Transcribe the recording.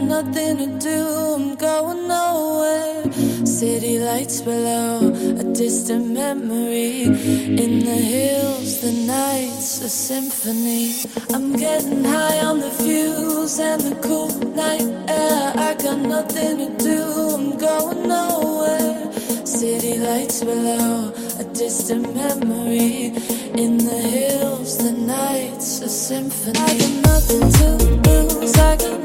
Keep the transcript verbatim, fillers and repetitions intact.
nothing to do, I'm going nowhere. City lights below, a distant memory. In the hills, the night's a symphony. I'm getting high on the fuse and the cool night air. I got nothing to do, I'm going nowhere. City lights below, a distant memory. In the hills, the night's a symphony. I got nothing to lose, I got